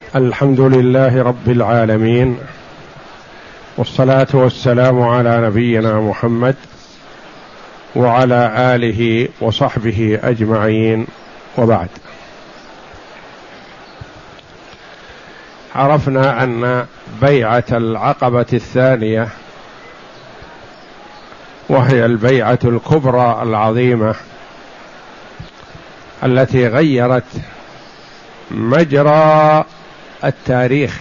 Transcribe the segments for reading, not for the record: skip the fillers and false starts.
الحمد لله رب العالمين، والصلاة والسلام على نبينا محمد وعلى آله وصحبه أجمعين، وبعد. عرفنا أن بيعة العقبة الثانية وهي البيعة الكبرى العظيمة التي غيرت مجرى التاريخ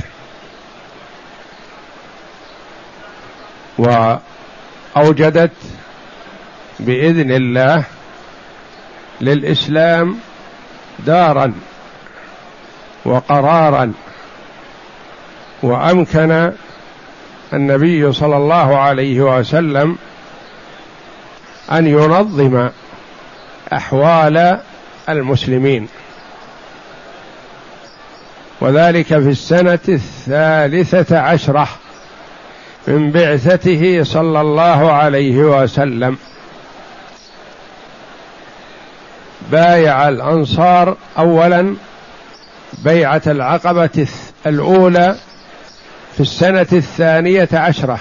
وأوجدت بإذن الله للإسلام دارا وقرارا، وأمكن النبي صلى الله عليه وسلم أن ينظم أحوال المسلمين، وذلك في السنة 13 من بعثته صلى الله عليه وسلم. بايع الأنصار أولا بيعة العقبة الأولى في السنة 12،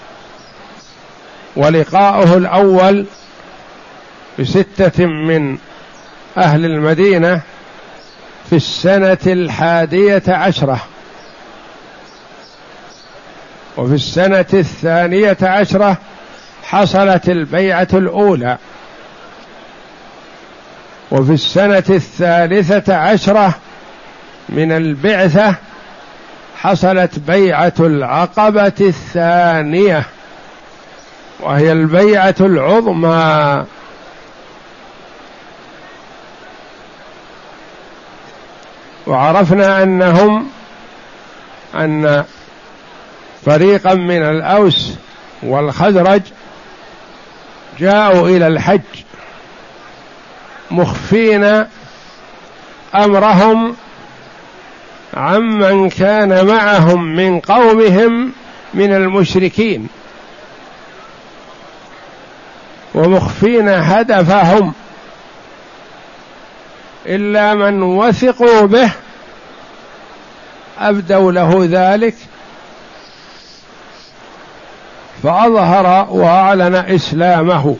ولقاؤه الأول ب6 من أهل المدينة في السنة 11، وفي السنة 12 حصلت البيعة الأولى، وفي السنة 13 من البعثة حصلت بيعة العقبة الثانية، وهي البيعة العظمى. وعرفنا أن فريقا من الأوس والخزرج جاءوا إلى الحج مخفين أمرهم عمن كان معهم من قومهم من المشركين، ومخفين هدفهم، إلا من وثقوا به أبدوا له ذلك، فأظهر وأعلن إسلامه.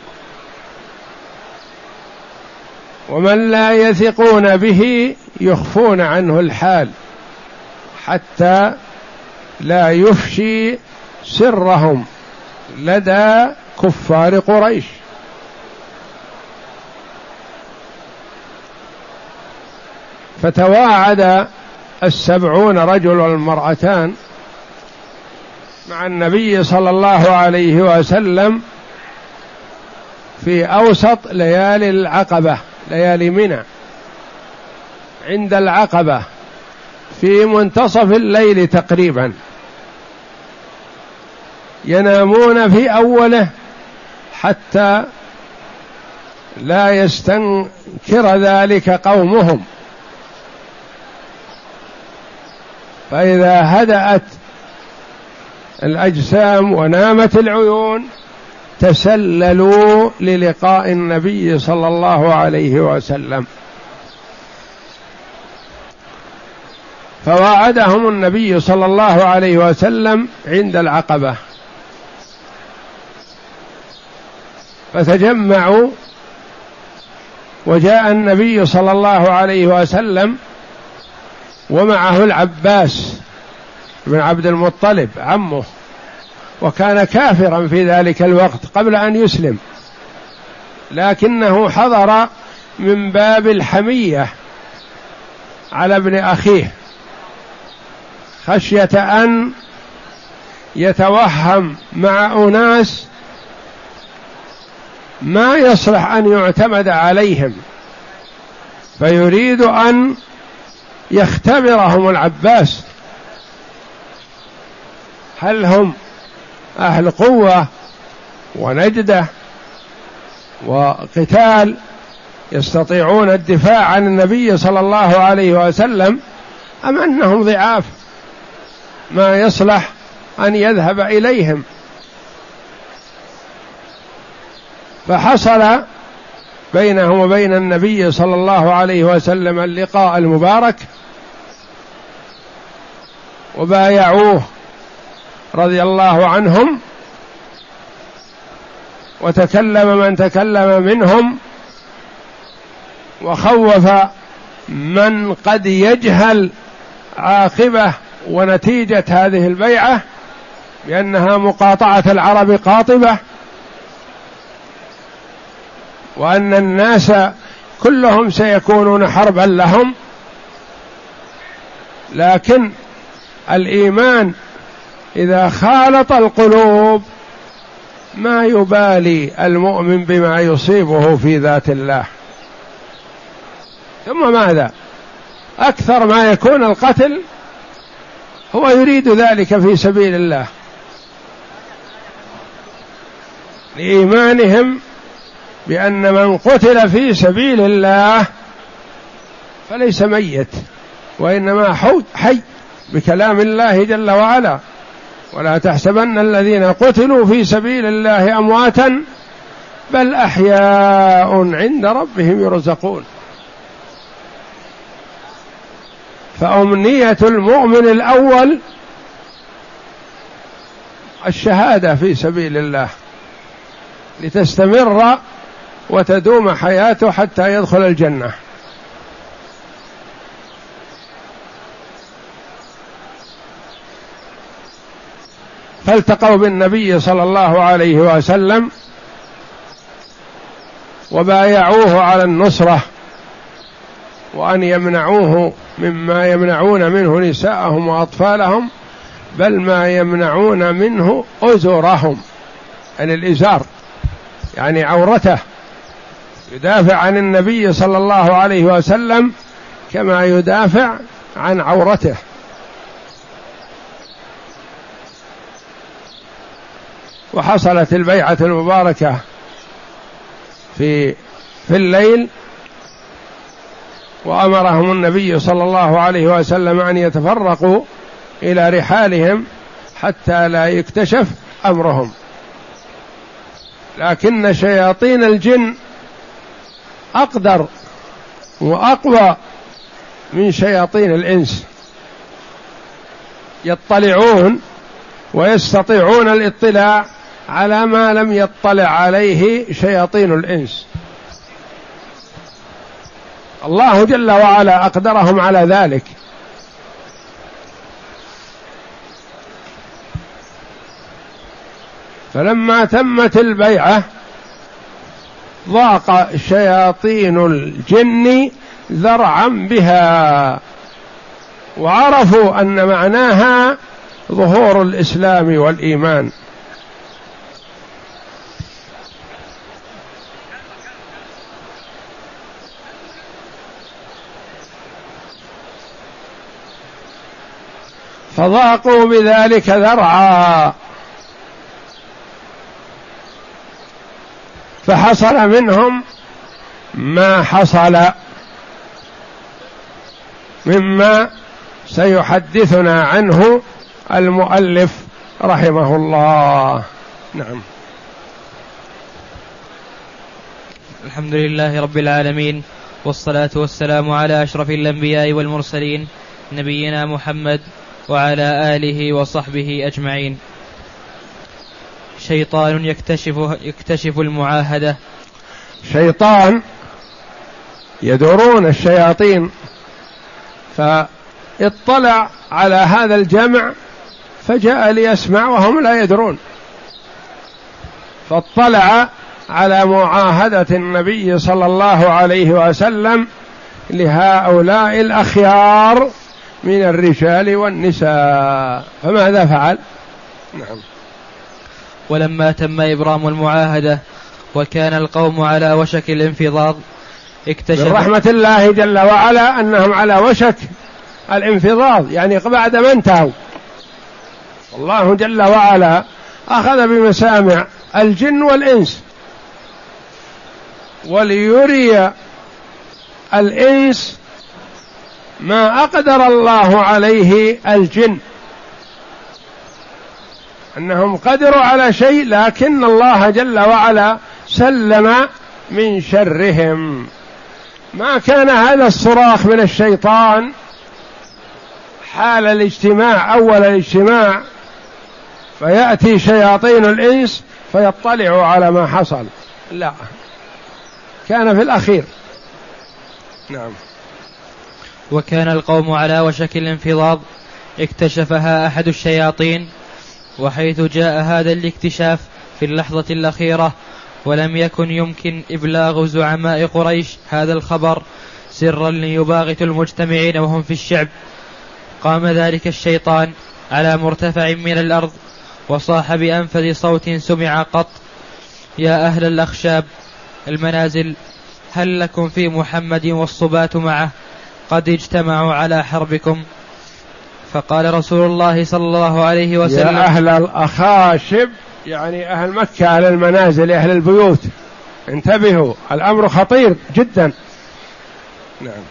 ومن لا يثقون به يخفون عنه الحال حتى لا يفشي سرهم لدى كفار قريش. فتواعد 70 رجل والمرأتان مع النبي صلى الله عليه وسلم في أوسط ليالي العقبة، ليالي منى، عند العقبة في منتصف الليل تقريبا، ينامون في أوله حتى لا يستنكر ذلك قومهم، فإذا هدأت الأجسام ونامت العيون تسللوا للقاء النبي صلى الله عليه وسلم. فواعدهم النبي صلى الله عليه وسلم عند العقبة، فتجمعوا، وجاء النبي صلى الله عليه وسلم ومعه العباس بن عبد المطلب عمه، وكان كافرا في ذلك الوقت قبل أن يسلم، لكنه حضر من باب الحمية على ابن أخيه، خشية أن يتوهم مع أناس ما يصلح أن يعتمد عليهم، فيريد أن يختبرهم العباس، هل هم أهل قوة ونجدة وقتال يستطيعون الدفاع عن النبي صلى الله عليه وسلم، أم أنهم ضعاف ما يصلح أن يذهب إليهم. فحصل بينه وبين النبي صلى الله عليه وسلم اللقاء المبارك، وبايعوه رضي الله عنهم، وتكلم من تكلم منهم، وخوف من قد يجهل عاقبة ونتيجة هذه البيعة بأنها مقاطعة العرب قاطبة، وأن الناس كلهم سيكونون حربا لهم. لكن الإيمان إذا خالط القلوب ما يبالي المؤمن بما يصيبه في ذات الله. ثم ماذا؟ أكثر ما يكون القتل هو يريد ذلك في سبيل الله، لإيمانهم بأن من قتل في سبيل الله فليس ميت، وإنما حي بكلام الله جل وعلا: ولا تحسبن الذين قتلوا في سبيل الله أمواتا بل أحياء عند ربهم يرزقون. فأمنية المؤمن الأول الشهادة في سبيل الله لتستمر وتدوم حياته حتى يدخل الجنة. فالتقوا بالنبي صلى الله عليه وسلم وبايعوه على النصرة، وأن يمنعوه مما يمنعون منه نساءهم وأطفالهم، بل ما يمنعون منه أزرهم، يعني الإزار يعني عورته، يدافع عن النبي صلى الله عليه وسلم كما يدافع عن عورته. وحصلت البيعة المباركة في الليل، وأمرهم النبي صلى الله عليه وسلم أن يتفرقوا إلى رحالهم حتى لا يكتشف أمرهم. لكن شياطين الجن أقدر وأقوى من شياطين الإنس، يطلعون ويستطيعون الاطلاع على ما لم يطلع عليه شياطين الإنس. الله جل وعلا أقدرهم على ذلك. فلما تمت البيعة ضاق شياطين الجن ذرعا بها، وعرفوا أن معناها ظهور الإسلام والإيمان. فضاقوا بذلك ذرعا، فحصل منهم ما حصل مما سيحدثنا عنه المؤلف رحمه الله. نعم. الحمد لله رب العالمين، والصلاة والسلام على أشرف الأنبياء والمرسلين نبينا محمد وعلى آله وصحبه أجمعين. شيطان يكتشف المعاهدة. شيطان يدورون الشياطين، فاطلع على هذا الجمع فجاء ليسمع وهم لا يدرون، فاطلع على معاهدة النبي صلى الله عليه وسلم لهؤلاء الأخيار من الرجال والنساء، فماذا فعل؟ نعم. ولما تم إبرام المعاهدة وكان القوم على وشك الانفضاض اكتشف من رحمة الله جل وعلا أنهم على وشك الانفضاض، يعني بعد ما انتهوا. الله جل وعلا أخذ بمسامع الجن والإنس وليري الإنس ما أقدر الله عليه الجن، أنهم قدروا على شيء لكن الله جل وعلا سلم من شرهم. ما كان هذا الصراخ من الشيطان حال الاجتماع أول الاجتماع فيأتي شياطين الإنس فيطلعوا على ما حصل، لا، كان في الأخير. نعم. وكان القوم على وشك الانفضاض اكتشفها أحد الشياطين، وحيث جاء هذا الاكتشاف في اللحظة الأخيرة ولم يكن يمكن إبلاغ زعماء قريش هذا الخبر سرا ليباغتوا المجتمعين وهم في الشعب، قام ذلك الشيطان على مرتفع من الأرض وصاح بأنفذ صوت سمع قط: يا أهل الأخشاب المنازل، هل لكم في محمد والصبات معه قد اجتمعوا على حربكم؟ فقال رسول الله صلى الله عليه وسلم: يا أهل الأخاشب، يعني أهل مكة، أهل المنازل، أهل البيوت، انتبهوا، الأمر خطير جدا. نعم.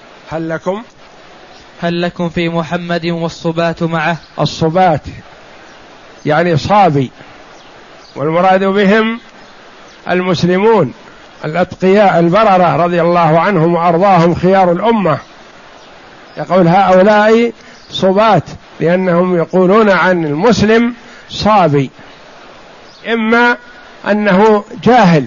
هل لكم في محمد والصبات معه؟ الصبات يعني صابي، والمراد بهم المسلمون الأتقياء البررة رضي الله عنهم وأرضاهم خيار الأمة. يقول هؤلاء صبات لأنهم يقولون عن المسلم صابي، إما أنه جاهل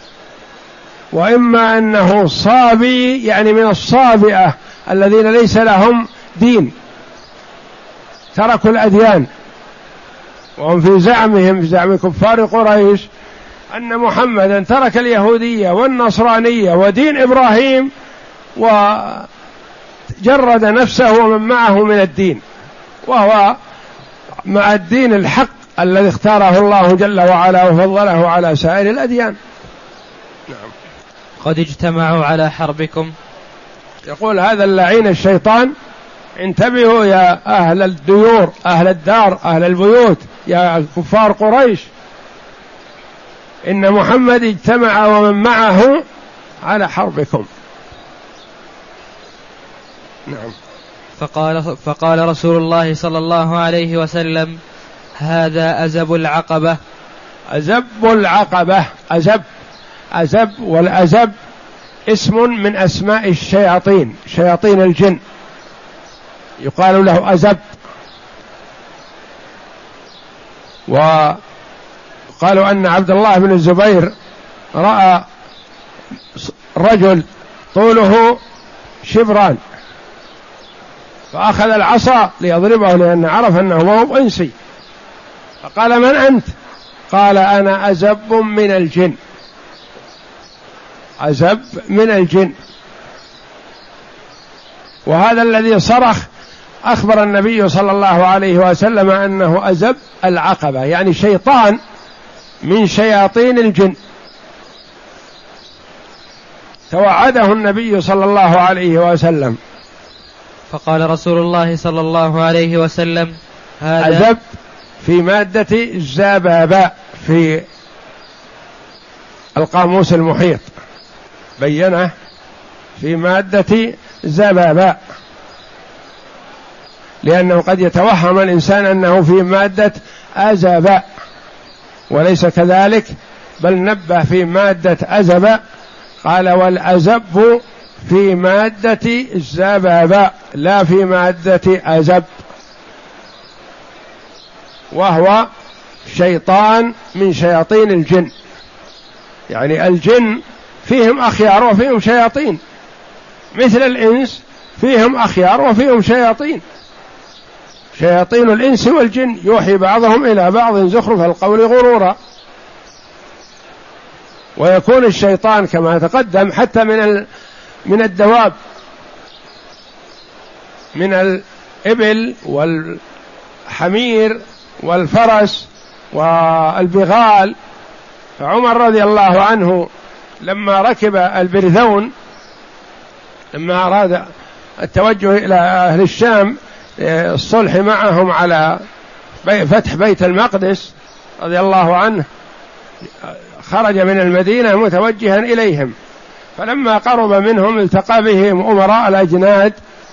وإما أنه صابي، يعني من الصابئة الذين ليس لهم دين، تركوا الأديان، وهم في زعمهم، في زعم كفار قريش، أن محمدا ترك اليهودية والنصرانية ودين إبراهيم وجرد نفسه ومن معه من الدين، وهو مع الدين الحق الذي اختاره الله جل وعلا وفضله على سائر الأديان. نعم. قد اجتمعوا على حربكم. يقول هذا اللعين الشيطان: انتبهوا يا أهل الديور، أهل الدار، أهل البيوت، يا كفار قريش، إن محمد اجتمع ومن معه على حربكم. نعم. فقال رسول الله صلى الله عليه وسلم: هذا أزب العقبة. أزب العقبة، أزب، والأزب اسم من أسماء الشياطين، شياطين الجن، يقال له أزب. وقالوا أن عبد الله بن الزبير رأى رجل طوله شبران فأخذ العصا ليضربه لأن عرف أنه هو إنسي، فقال: من أنت؟ قال: أنا أزب من الجن. أزب من الجن. وهذا الذي صرخ أخبر النبي صلى الله عليه وسلم أنه أزب العقبة، يعني شيطان من شياطين الجن، توعده النبي صلى الله عليه وسلم. فقال رسول الله صلى الله عليه وسلم: هذا أزب في مادة الزباباء في القاموس المحيط، بينه في مادة زباباء، لأنه قد يتوهم الإنسان أنه في مادة أزباء وليس كذلك، بل نبه في مادة أزباء، قال: والأزب في مادة الزباباء لا في مادة أزب، وهو شيطان من شياطين الجن. يعني الجن فيهم أخيار وفيهم شياطين، مثل الإنس فيهم أخيار وفيهم شياطين، شياطين الإنس والجن يوحي بعضهم إلى بعض زخرف القول غرورا. ويكون الشيطان كما تقدم حتى من الدواب، من الإبل والحمير والفرس والبغال. فعمر رضي الله عنه لما ركب البرذون، لما أراد التوجه إلى أهل الشام الصلح معهم على فتح بيت المقدس رضي الله عنه، خرج من المدينة متوجها إليهم، فلما قرب منهم التقى بهم أمراء الأجناد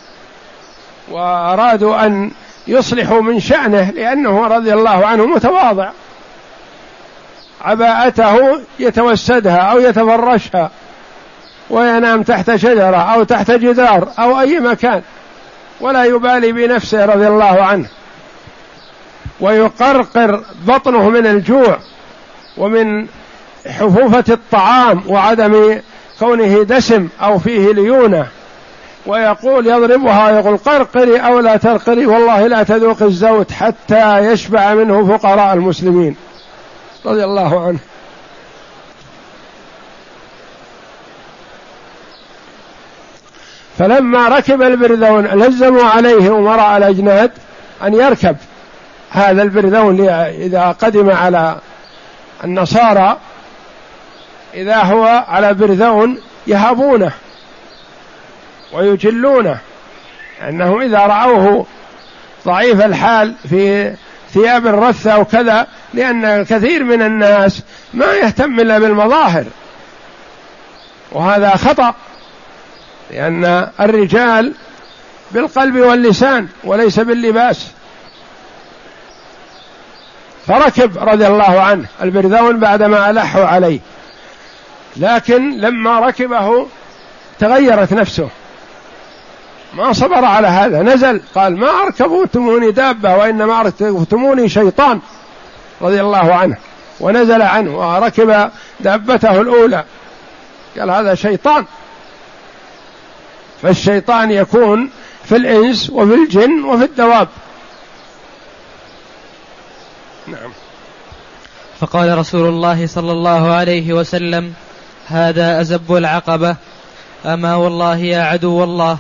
وأرادوا أن يصلحوا من شأنه، لأنه رضي الله عنه متواضع، عباءته يتوسدها أو يتفرشها وينام تحت شجرة أو تحت جدار أو أي مكان، ولا يبالي بنفسه رضي الله عنه، ويقرقر بطنه من الجوع ومن حفوفة الطعام وعدم كونه دسم أو فيه ليونة، ويقول يضربها ويقول قرقري أو لا ترقري، والله لا تذوق الزوت حتى يشبع منه فقراء المسلمين رضي الله عنه. فلما ركب البرذون لزموا عليه أمراء الأجناد أن يركب هذا البرذون إذا قدم على النصارى، إذا هو على برذون يهابونه ويجلونه، أنه إذا رأوه ضعيف الحال في ثياب الرثة وكذا، لأن كثير من الناس ما يهتم إلا بالمظاهر، وهذا خطأ، لأن الرجال بالقلب واللسان وليس باللباس. فركب رضي الله عنه البرذون بعدما ألحوا عليه، لكن لما ركبه تغيرت نفسه، ما صبر على هذا، نزل قال ما أركبتموني دابة وإنما أركبتموني شيطان رضي الله عنه، ونزل عنه وركب دابته الأولى، قال هذا شيطان. فالشيطان يكون في الإنس وفي الجن وفي الدواب. نعم. فقال رسول الله صلى الله عليه وسلم هذا أزب العقبة، أما والله يا عدو الله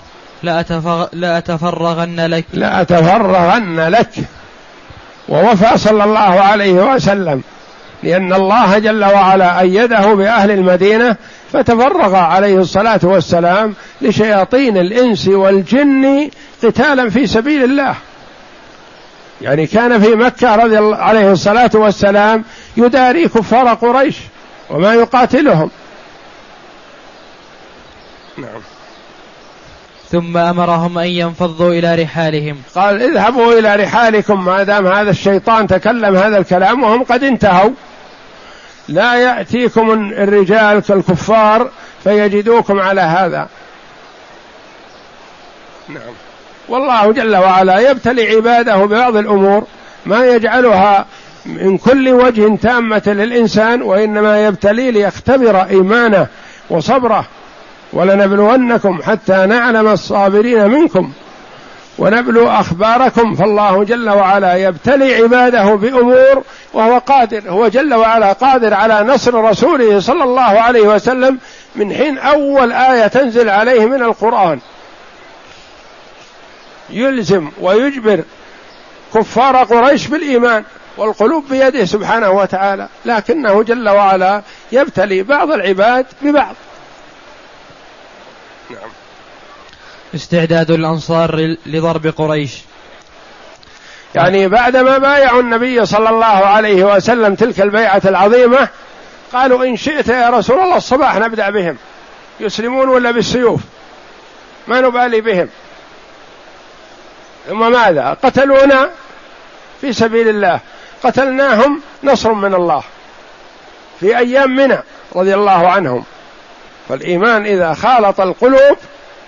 لأتفرغن لك. ووفى صلى الله عليه وسلم، لأن الله جل وعلا أيده بأهل المدينة، فتفرغ عليه الصلاة والسلام لشياطين الإنس والجن قتالا في سبيل الله. يعني كان في مكة رضي الله عليه الصلاة والسلام يداري كفار قريش وما يقاتلهم. نعم. ثم أمرهم أن ينفضوا إلى رحالهم، قال اذهبوا إلى رحالكم، ما دام هذا الشيطان تكلم هذا الكلام وهم قد انتهوا، لا يأتيكم الرجال كالكفار فيجدوكم على هذا. نعم. والله جل وعلا يبتلي عباده ببعض الأمور ما يجعلها من كل وجه تامة للإنسان، وإنما يبتلي ليختبر إيمانه وصبره. ولنبلونكم حتى نعلم الصابرين منكم ونبلو أخباركم. فالله جل وعلا يبتلي عباده بأمور وهو قادر، هو جل وعلا قادر على نصر رسوله صلى الله عليه وسلم من حين أول آية تنزل عليه من القرآن، يلزم ويجبر كفار قريش بالإيمان، والقلوب بيده سبحانه وتعالى، لكنه جل وعلا يبتلي بعض العباد ببعض. نعم. استعداد الأنصار لضرب قريش، يعني بعدما بايعوا النبي صلى الله عليه وسلم تلك البيعة العظيمة، قالوا إن شئت يا رسول الله الصباح نبدأ بهم، يسلمون ولا بالسيوف ما نبالي بهم. ثم ماذا؟ قتلونا في سبيل الله، قتلناهم نصر من الله في أيام منى رضي الله عنهم. فالإيمان إذا خالط القلوب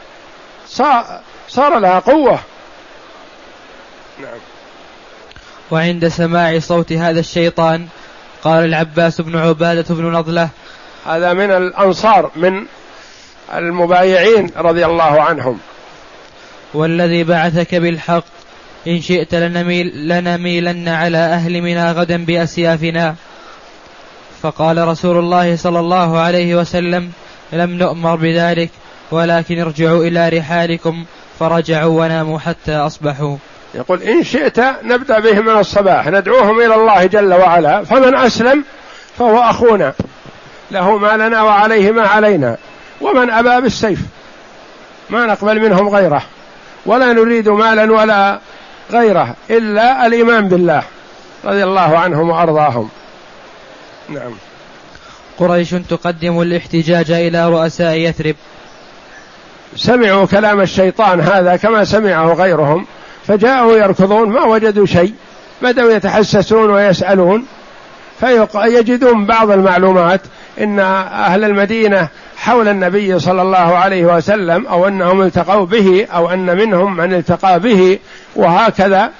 صار لها قوة. نعم. وعند سماع صوت هذا الشيطان قال العباس بن عبادة بن نضلة، هذا من الأنصار من المبايعين رضي الله عنهم، والذي بعثك بالحق إن شئت لنميلن على أهل منى غدا بأسيافنا. فقال رسول الله صلى الله عليه وسلم لم نؤمر بذلك، ولكن ارجعوا إلى رحالكم. فرجعوا وناموا حتى أصبحوا. يقول إن شئت نبدأ بهم من الصباح، ندعوهم إلى الله جل وعلا، فمن أسلم فهو أخونا له ما لنا وعليه ما علينا، ومن أبى بالسيف ما نقبل منهم غيره، ولا نريد مالا ولا غيره إلا الإيمان بالله رضي الله عنهم وأرضاهم. نعم. قريش تقدم الاحتجاج إلى رؤساء يثرب، سمعوا كلام الشيطان هذا كما سمعه غيرهم، فجاءوا يركضون ما وجدوا شيء، بدأوا يتحسسون ويسألون، فيجدون بعض المعلومات إن أهل المدينة حول النبي صلى الله عليه وسلم، أو أنهم التقوا به، أو أن منهم من التقى به، وهكذا،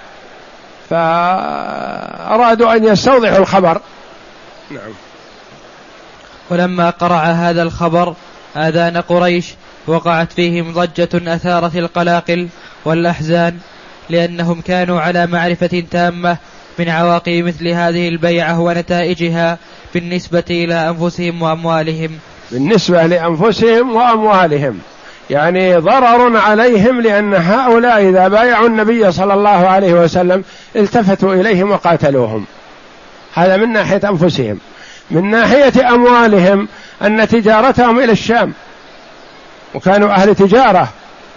فأرادوا أن يستوضحوا الخبر. نعم. ولما قرع هذا الخبر آذان قريش وقعت فيهم ضجة أثارت القلاقل والأحزان، لأنهم كانوا على معرفة تامة من عواقب مثل هذه البيعة ونتائجها بالنسبة إلى أنفسهم وأموالهم. بالنسبة لأنفسهم وأموالهم، يعني ضرر عليهم، لأن هؤلاء إذا بايعوا النبي صلى الله عليه وسلم التفتوا إليهم وقاتلوهم. هذا من ناحية أنفسهم. من ناحية أموالهم أن تجارتهم إلى الشام، وكانوا أهل تجارة،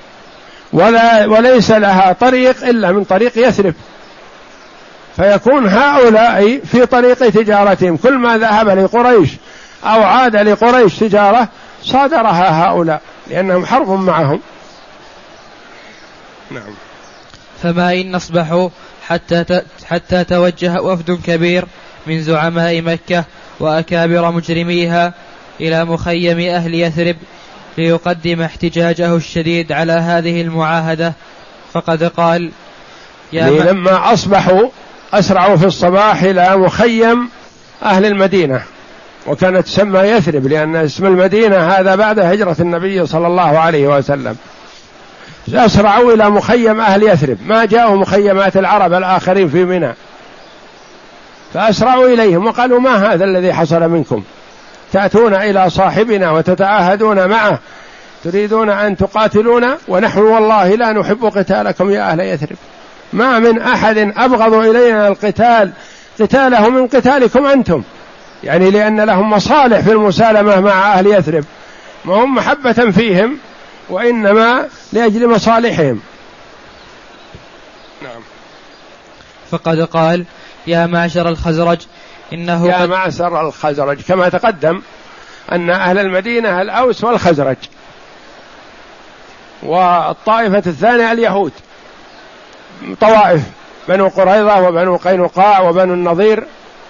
وليس لها طريق إلا من طريق يثرب، فيكون هؤلاء في طريق تجارتهم، كل ما ذهب لقريش أو عاد لقريش تجارة صادرها هؤلاء، لأنهم حرب معهم. نعم. فما إن أصبحوا حتى توجه وفد كبير من زعماء مكة وأكابر مجرميها إلى مخيم أهل يثرب ليقدم احتجاجه الشديد على هذه المعاهدة، فقد قال لما أصبحوا أسرعوا في الصباح إلى مخيم أهل المدينة، وكانت تسمى يثرب لأن اسم المدينة هذا بعد هجرة النبي صلى الله عليه وسلم. أسرعوا إلى مخيم أهل يثرب، ما جاءوا مخيمات العرب الآخرين في منى، فأسرعوا إليهم وقالوا: ما هذا الذي حصل منكم؟ تأتون إلى صاحبنا وتتعاهدون معه، تريدون أن تقاتلونا، ونحن والله لا نحب قتالكم يا أهل يثرب، ما من أحد أبغض إلينا القتال قتاله من قتالكم أنتم، يعني لأن لهم مصالح في المسالمة مع أهل يثرب، ما هم محبة فيهم وإنما لأجل مصالحهم. نعم. فقد قال: يا معشر الخزرج إنه يا معشر الخزرج، كما تقدم أن أهل المدينة الأوس والخزرج، والطائفة الثانية اليهود، طوائف بنو قريظة وبنو قينقاع وبنو النضير.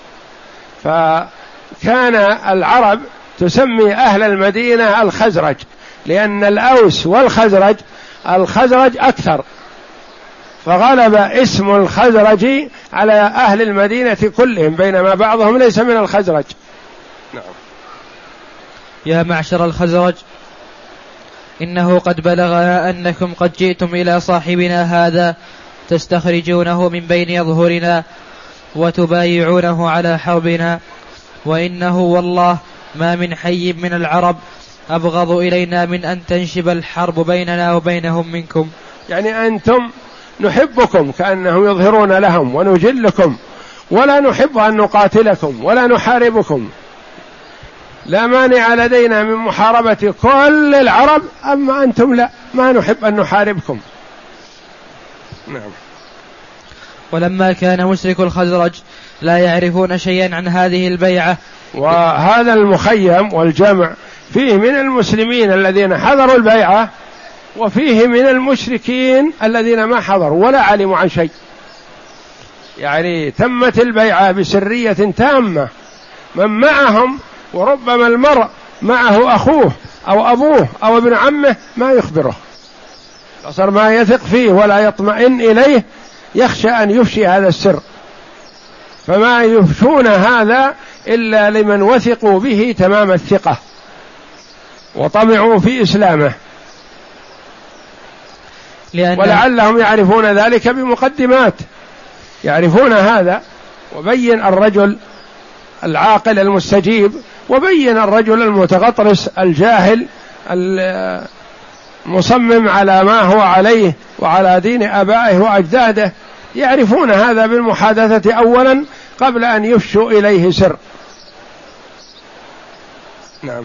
فكان العرب تسمي أهل المدينة الخزرج، لأن الأوس والخزرج الخزرج أكثر، فغلب اسم الخزرج على أهل المدينة كلهم، بينما بعضهم ليس من الخزرج. نعم. يا معشر الخزرج إنه قد بلغنا أنكم قد جئتم إلى صاحبنا هذا تستخرجونه من بين أظهرنا وتبايعونه على حربنا، وإنه والله ما من حي من العرب أبغض إلينا من أن تنشب الحرب بيننا وبينهم منكم. يعني أنتم نحبكم كأنهم يظهرون لهم ونجلكم، ولا نحب أن نقاتلكم ولا نحاربكم، لا مانع لدينا من محاربة كل العرب، أما أنتم لا، ما نحب أن نحاربكم. نعم. ولما كان مشرك الخزرج لا يعرفون شيئا عن هذه البيعة، وهذا المخيم والجمع فيه من المسلمين الذين حضروا البيعة، وفيه من المشركين الذين ما حضروا ولا علموا عن شيء، يعني تمت البيعة بسرية تامة، من معهم، وربما المرء معه أخوه أو أبوه أو ابن عمه ما يخبره، صار ما يثق فيه ولا يطمئن إليه، يخشى أن يفشي هذا السر، فما يفشون هذا إلا لمن وثقوا به تمام الثقة وطمعوا في إسلامه، ولعلهم يعرفون ذلك بمقدمات، يعرفون هذا، وبين الرجل العاقل المستجيب، وبين الرجل المتغطرس الجاهل المصمم على ما هو عليه وعلى دين آبائه وأجداده، يعرفون هذا بالمحادثة أولا قبل أن يفشوا إليه سر. نعم.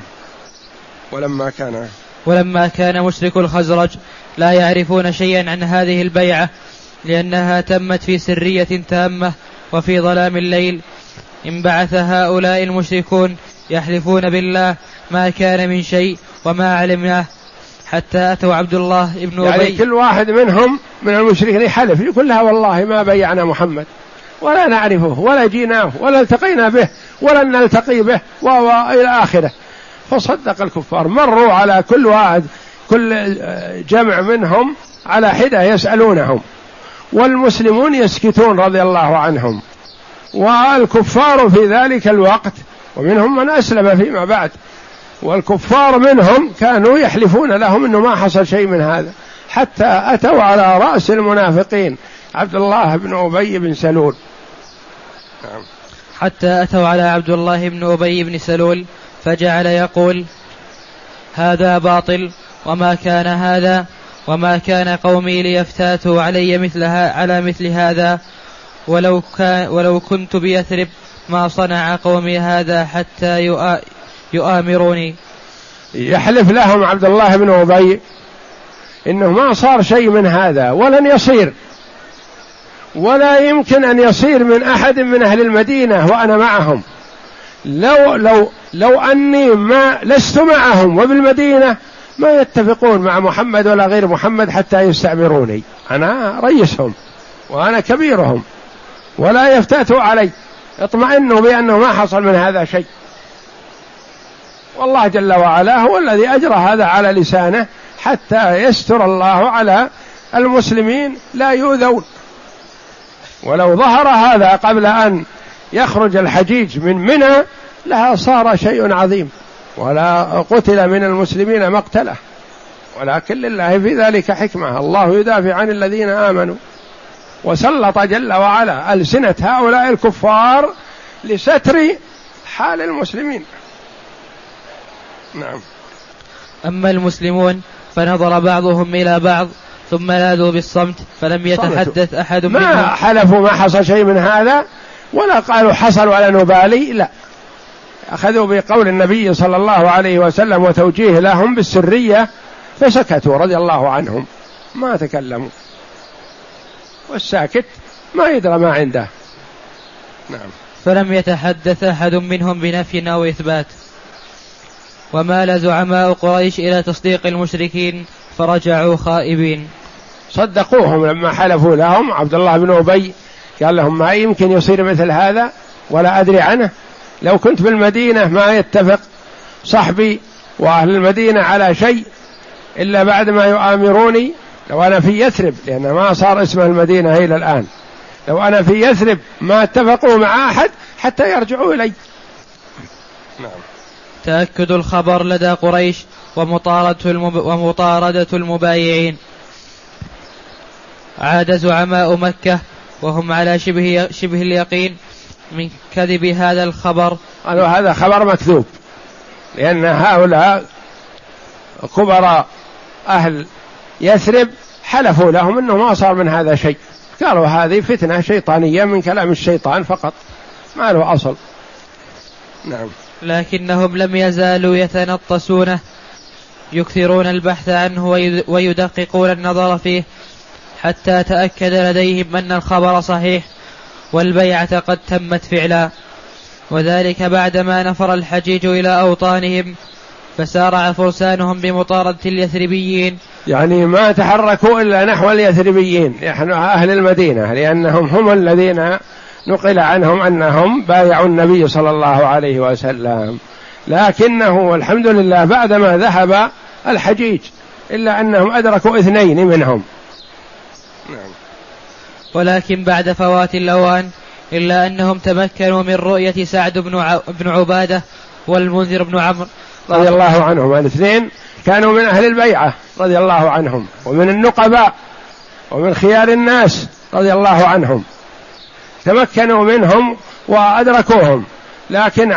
ولما كان مشرك الخزرج لا يعرفون شيئا عن هذه البيعة لأنها تمت في سرية تامة وفي ظلام الليل، انبعث هؤلاء المشركون يحلفون بالله ما كان من شيء وما علمناه، حتى أتوا عبد الله ابن أبي، يعني كل واحد منهم من المشركين يحلف يقول لها والله ما بيعنا محمد ولا نعرفه ولا جيناه ولا التقينا به ولا نلتقي به وإلى آخره، فصدق الكفار. مروا على كل واحد، كل جمع منهم على حدة يسألونهم، والمسلمون يسكتون رضي الله عنهم، والكفار في ذلك الوقت ومنهم من أسلم فيما بعد، والكفار منهم كانوا يحلفون لهم أنه ما حصل شيء من هذا، حتى أتوا على رأس المنافقين عبد الله بن أبي بن سلول. حتى أتوا على عبد الله بن أبي بن سلول فجعل يقول: هذا باطل، وما كان هذا، وما كان قومي ليفتاتوا علي على مثل هذا، ولو كنت بيثرب ما صنع قومي هذا حتى يؤامروني. يحلف لهم عبد الله بن أبي إنه ما صار شيء من هذا ولن يصير، ولا يمكن أن يصير من أحد من أهل المدينة وأنا معهم، لو أني ما لست معهم وبالمدينة ما يتفقون مع محمد ولا غير محمد حتى يستعمروني، أنا رئيسهم وأنا كبيرهم، ولا يفتاتوا علي، اطمئنوا بأنه ما حصل من هذا شيء. والله جل وعلا هو الذي أجرى هذا على لسانه حتى يستر الله على المسلمين لا يؤذون. ولو ظهر هذا قبل أن يخرج الحجيج من منى لها صار شيء عظيم، ولا قتل من المسلمين مقتله، ولكن لله في ذلك حكمة، الله يدافع عن الذين آمنوا، وسلط جل وعلا ألسنة هؤلاء الكفار لستر حال المسلمين. نعم. أما المسلمون فنظر بعضهم إلى بعض ثم لاذوا بالصمت، فلم يتحدث أحد منهم، ما حلفوا ما حصل شيء من هذا، ولا قالوا حصل ولا نبالي، لا، أخذوا بقول النبي صلى الله عليه وسلم وتوجيه لهم بالسرية فسكتوا رضي الله عنهم، ما تكلموا، والساكت ما يدرى ما عنده. نعم. فلم يتحدث أحد منهم بنفي أو إثبات. ومال زعماء قريش إلى تصديق المشركين فرجعوا خائبين. صدقوهم لما حلفوا لهم. عبد الله بن أبي قال لهم ما يمكن يصير مثل هذا ولا أدري عنه، لو كنت بالمدينة ما يتفق صحبي وأهل المدينة على شيء إلا بعد ما يؤامروني. لو أنا في يثرب، لأن ما صار اسم المدينة إلى الآن، لو أنا في يثرب ما اتفقوا مع أحد حتى يرجعوا إلي. نعم. تأكد الخبر لدى قريش ومطاردة المبايعين. عاد زعماء مكة وهم على شبه اليقين من كذب هذا الخبر. قالوا هذا خبر مكذوب، لأن هؤلاء كبراء أهل يثرب حلفوا لهم أنه ما صار من هذا شيء، قالوا هذه فتنة شيطانية من كلام الشيطان فقط، ما له أصل. نعم. لكنهم لم يزالوا يتنطسونه، يكثرون البحث عنه ويدققون النظر فيه، حتى تأكد لديهم أن الخبر صحيح والبيعة قد تمت فعلا. وذلك بعدما نفر الحجيج إلى أوطانهم، فسارع فرسانهم بمطاردة اليثربيين، يعني ما تحركوا إلا نحو اليثربيين، نحن أهل المدينة، لأنهم هم الذين نقل عنهم أنهم بايعوا النبي صلى الله عليه وسلم، لكنه والحمد لله بعدما ذهب الحجيج إلا أنهم أدركوا 2 منهم. نعم. ولكن بعد فوات الأوان إلا أنهم تمكنوا من رؤية سعد بن عبادة والمنذر بن عمرو رضي الله عنهم، 2 كانوا من أهل البيعة رضي الله عنهم، ومن النقباء ومن خيار الناس رضي الله عنهم، تمكنوا منهم وأدركوهم، لكن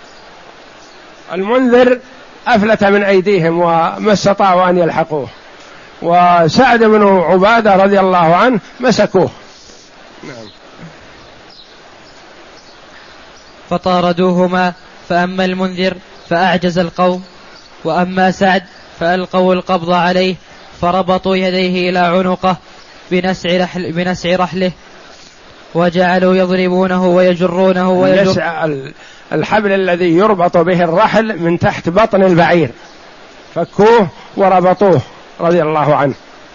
المنذر أفلت من أيديهم وما استطاعوا أن يلحقوه، وسعد بن عبادة رضي الله عنه مسكوه. نعم. فطاردوهما، فأما المنذر فأعجز القوم، وأما سعد فألقوا القبض عليه، فربطوا يديه إلى عنقه بنسع رحله، وجعلوا يضربونه ويجرونه نسع الحبل الذي يربط به الرحل من تحت بطن البعير، فكوه وربطوه رضي الله عنه.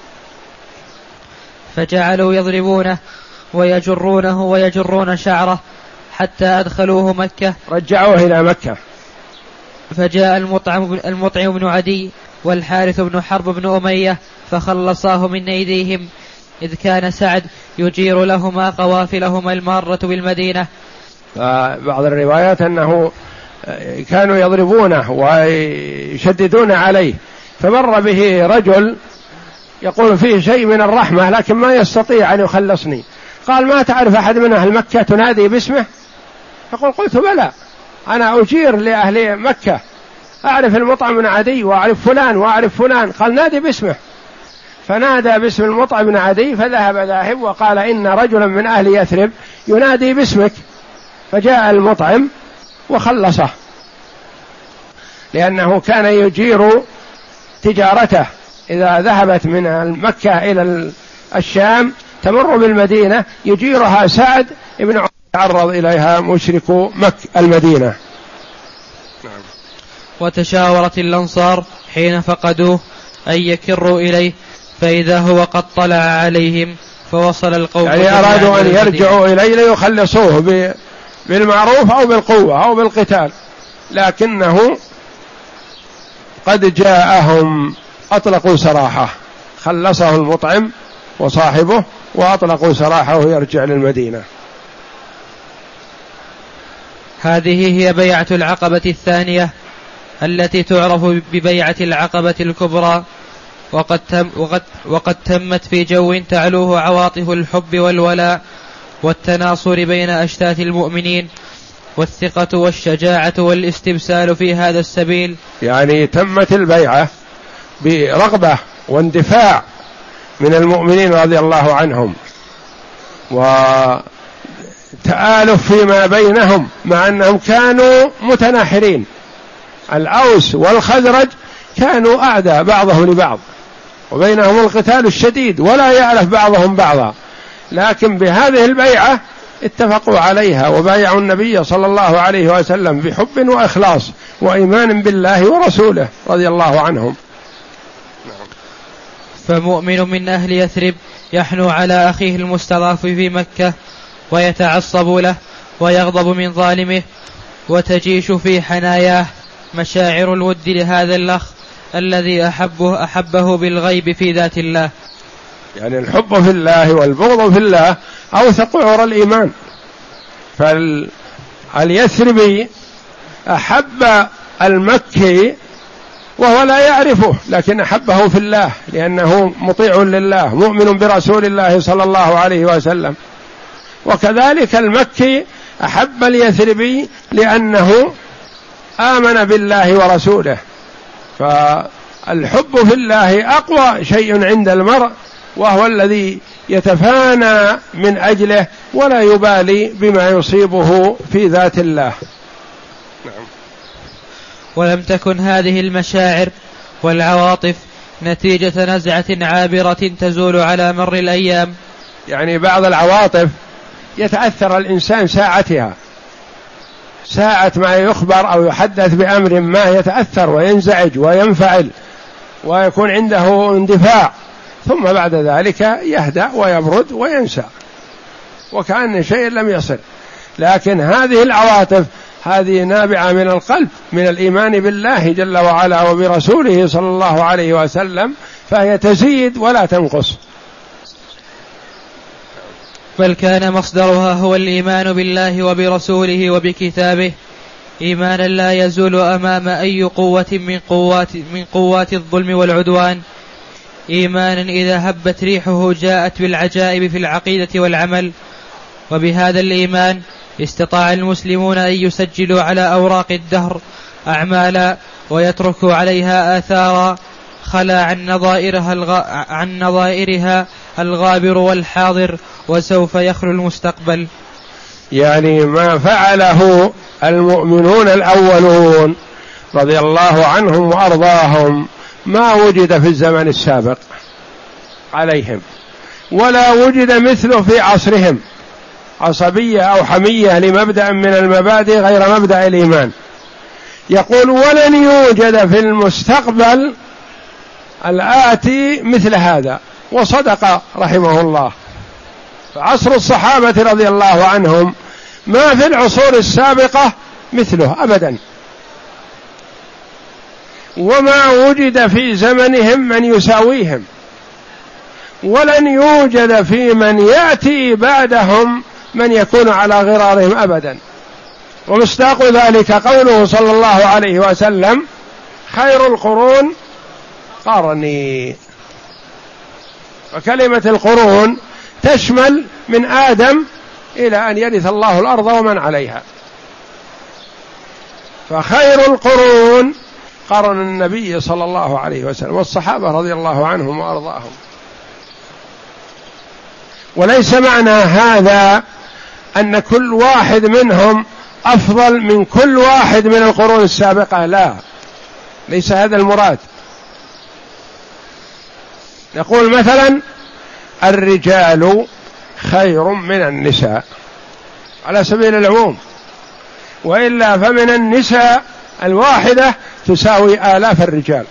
فجعلوا يضربونه ويجرونه ويجرون شعره حتى أدخلوه مكة، رجعوه إلى مكة. فجاء المطعم بن عدي والحارث بن حرب بن أمية فخلصاه من أيديهم، إذ كان سعد يجير لهما قوافلهما المارة بالمدينة. بعض الروايات أنه كانوا يضربونه ويشددون عليه، فمر به رجل يقول فيه شيء من الرحمة لكن ما يستطيع أن يخلصني، قال ما تعرف أحد من أهل مكة تنادي باسمه؟ يقول قلت بلى، أنا أجير لأهل مكة، أعرف المطعم بن عدي وأعرف فلان وأعرف فلان. قال نادي باسمه، فنادى باسم المطعم بن عدي، فذهب ذاهب وقال إن رجلا من أهل يثرب ينادي باسمك، فجاء المطعم وخلصه، لأنه كان يجير تجارته إذا ذهبت من مكة إلى الشام تمر بالمدينة يجيرها سعد ابن عمر تعرض إليها مشركو المدينة. وتشاورت الأنصار حين فقدوه أن يكروا إليه، فإذا هو قد طلع عليهم فوصل القوم، يعني أرادوا أن يرجعوا إليه ليخلصوه بالمعروف أو بالقوة أو بالقتال، لكنه قد جاءهم أطلقوا سراحه، خلصه المطعم وصاحبه وأطلقوا سراحه يرجع للمدينة. هذه هي بيعة العقبة الثانية التي تعرف ببيعة العقبة الكبرى، وقد تمت في جو تعلوه عواطف الحب والولاء والتناصر بين أشتات المؤمنين، والثقة والشجاعة والاستبسال في هذا السبيل. يعني تمت البيعة برغبة واندفاع من المؤمنين رضي الله عنهم، وتآلف فيما بينهم، مع أنهم كانوا متناحرين. الأوس والخزرج كانوا أعداء بعضهم لبعض، وبينهم القتال الشديد ولا يعرف بعضهم بعضا، لكن بهذه البيعة اتفقوا عليها وبايعوا النبي صلى الله عليه وسلم بحب وإخلاص وإيمان بالله ورسوله رضي الله عنهم. فمؤمن من أهل يثرب يحنو على أخيه المستضعف في مكة ويتعصب له ويغضب من ظالمه، وتجيش في حناياه مشاعر الود لهذا الأخ الذي أحبه بالغيب في ذات الله. يعني الحب في الله والبغض في الله أوثق عرى الإيمان. فاليثربي أحب المكي وهو لا يعرفه، لكن أحبه في الله لأنه مطيع لله مؤمن برسول الله صلى الله عليه وسلم. وكذلك المكي أحب اليثربي لأنه آمن بالله ورسوله. فالحب في الله أقوى شيء عند المرء، وهو الذي يتفانى من أجله ولا يبالي بما يصيبه في ذات الله. ولم تكن هذه المشاعر والعواطف نتيجة نزعة عابرة تزول على مر الأيام. يعني بعض العواطف يتأثر الإنسان ساعتها، ساعة ما يخبر أو يحدث بأمر ما يتأثر وينزعج وينفعل ويكون عنده اندفاع، ثم بعد ذلك يهدأ ويبرد وينسى وكأن شيء لم يصل. لكن هذه العواطف هذه نابعة من القلب، من الإيمان بالله جل وعلا وبرسوله صلى الله عليه وسلم، فهي تزيد ولا تنقص. بل كان مصدرها هو الإيمان بالله وبرسوله وبكتابه، إيمانا لا يزول أمام أي قوة من قوات الظلم والعدوان، إيمانا إذا هبت ريحه جاءت بالعجائب في العقيدة والعمل. وبهذا الإيمان استطاع المسلمون أن يسجلوا على أوراق الدهر أعمالا ويتركوا عليها آثارا خلا عن نظائرها الغابر والحاضر، وسوف يخلو المستقبل. يعني ما فعله المؤمنون الأولون رضي الله عنهم وأرضاهم ما وجد في الزمن السابق عليهم، ولا وجد مثله في عصرهم، عصبية أو حمية لمبدأ من المبادئ غير مبدأ الإيمان. يقول ولن يوجد في المستقبل الآتي مثل هذا، وصدق رحمه الله. فعصر الصحابة رضي الله عنهم ما في العصور السابقة مثله أبدا، وما وجد في زمنهم من يساويهم، ولن يوجد في من يأتي بعدهم من يكون على غرارهم أبدا. ومصداق ذلك قوله صلى الله عليه وسلم: خير القرون قرني. وكلمة القرون تشمل من آدم إلى أن يرث الله الأرض ومن عليها، فخير القرون قرن النبي صلى الله عليه وسلم والصحابة رضي الله عنهم وأرضاهم. وليس معنى هذا أن كل واحد منهم أفضل من كل واحد من القرون السابقة، لا، ليس هذا المراد. نقول مثلا الرجال خير من النساء على سبيل العموم، وإلا فمن النساء الواحدة تساوي آلاف الرجال.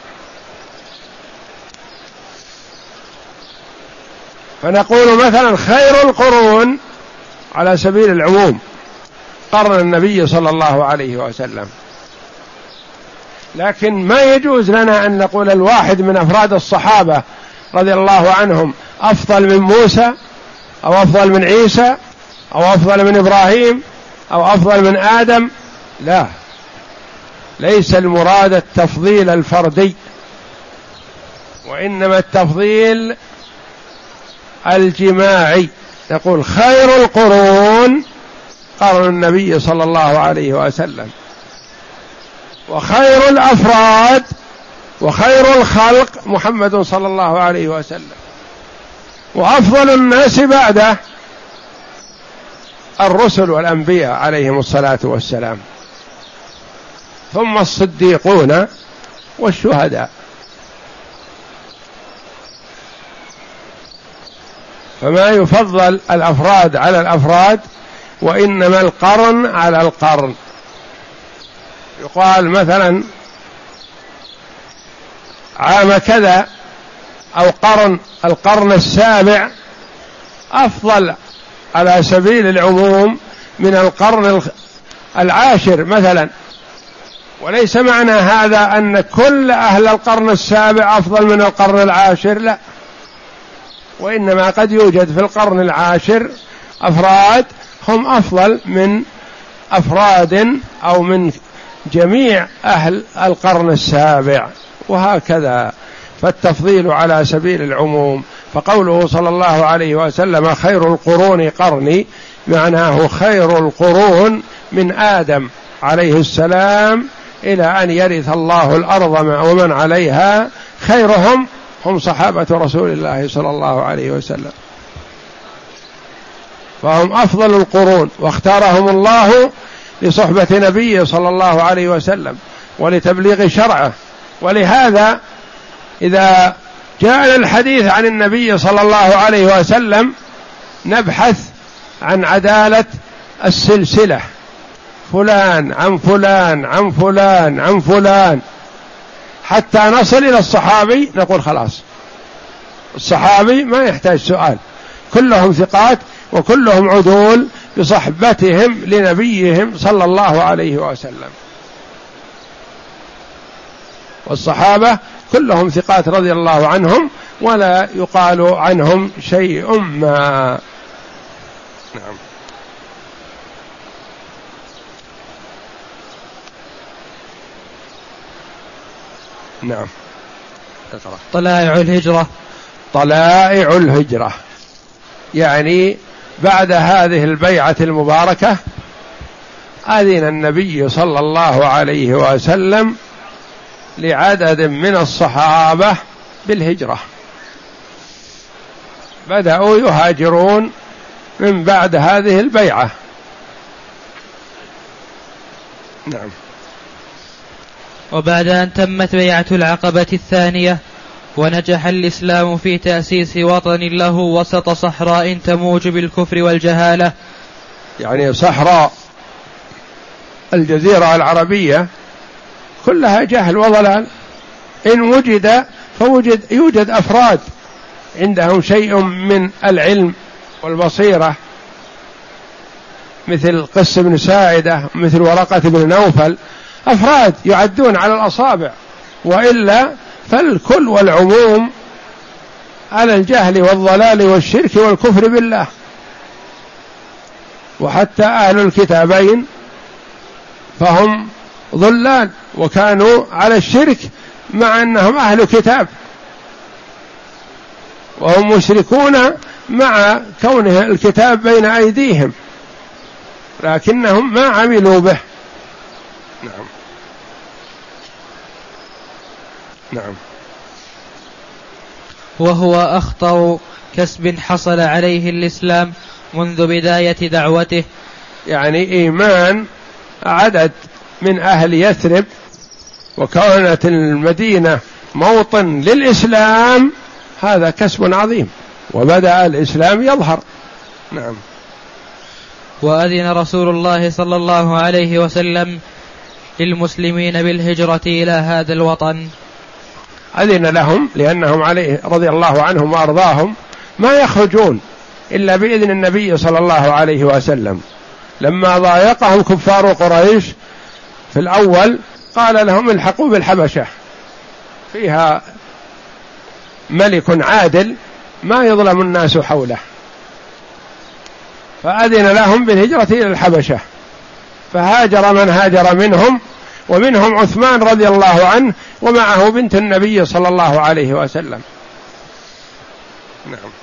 فنقول مثلا خير القرون على سبيل العموم قرن النبي صلى الله عليه وسلم، لكن ما يجوز لنا أن نقول الواحد من أفراد الصحابة رضي الله عنهم أفضل من موسى أو أفضل من عيسى أو أفضل من إبراهيم أو أفضل من آدم، لا، ليس المراد التفضيل الفردي، وإنما التفضيل الجماعي. نقول خير القرون قرن النبي صلى الله عليه وسلم، وخير الأفراد وخير الخلق محمد صلى الله عليه وسلم، وأفضل الناس بعده الرسل والأنبياء عليهم الصلاة والسلام، ثم الصديقون والشهداء. فما يفضل الأفراد على الأفراد، وإنما القرن على القرن. يقال مثلا عام كذا أو القرن السابع أفضل على سبيل العموم من القرن العاشر مثلا، وليس معنى هذا أن كل أهل القرن السابع أفضل من القرن العاشر، لا، وإنما قد يوجد في القرن العاشر أفراد هم أفضل من أفراد أو من جميع أهل القرن السابع، وهكذا. فالتفضيل على سبيل العموم. فقوله صلى الله عليه وسلم خير القرون قرني معناه خير القرون من آدم عليه السلام إلى أن يرث الله الأرض ومن عليها، خيرهم هم صحابة رسول الله صلى الله عليه وسلم، فهم أفضل القرون، واختارهم الله لصحبة نبيه صلى الله عليه وسلم ولتبليغ شرعه. ولهذا إذا جاء الحديث عن النبي صلى الله عليه وسلم نبحث عن عدالة السلسلة، فلان عن فلان عن فلان عن فلان، حتى نصل إلى الصحابي نقول خلاص الصحابي ما يحتاج سؤال، كلهم ثقات وكلهم عدول بصحبتهم لنبيهم صلى الله عليه وسلم. والصحابة كلهم ثقات رضي الله عنهم ولا يقال عنهم شيء ما. نعم. نعم. طلائع الهجرة. طلائع الهجرة يعني بعد هذه البيعة المباركة أذن النبي صلى الله عليه وسلم لعدد من الصحابة بالهجرة، بدأوا يهاجرون من بعد هذه البيعة. نعم. وبعد أن تمت بيعة العقبة الثانية ونجح الإسلام في تأسيس وطن له وسط صحراء تموج بالكفر والجهالة، يعني صحراء الجزيرة العربية كلها جهل وضلال، إن وجد يوجد أفراد عندهم شيء من العلم والبصيرة مثل قس بن ساعدة مثل ورقة بن نوفل، أفراد يعدون على الأصابع وإلا فالكل والعموم على الجهل والضلال والشرك والكفر بالله. وحتى أهل الكتابين فهم ضلال وكانوا على الشرك مع أنهم أهل كتاب، وهم مشركون مع كونه الكتاب بين أيديهم لكنهم ما عملوا به. نعم. نعم. وهو أخطر كسب حصل عليه الإسلام منذ بداية دعوته. يعني إيمان عدد من أهل يثرب وكانت المدينة موطن للإسلام، هذا كسب عظيم، وبدأ الإسلام يظهر. نعم. وأذن رسول الله صلى الله عليه وسلم للمسلمين بالهجرة إلى هذا الوطن. أذن لهم لأنهم عليه رضي الله عنهم وأرضاهم ما يخرجون إلا بإذن النبي صلى الله عليه وسلم. لما ضايقهم كفار قريش في الأول قال لهم الحقوا بالحبشة، فيها ملك عادل ما يظلم الناس حوله، فأذن لهم بالهجرة إلى الحبشة، فهاجر من هاجر منهم، ومنهم عثمان رضي الله عنه ومعه بنت النبي صلى الله عليه وسلم. نعم.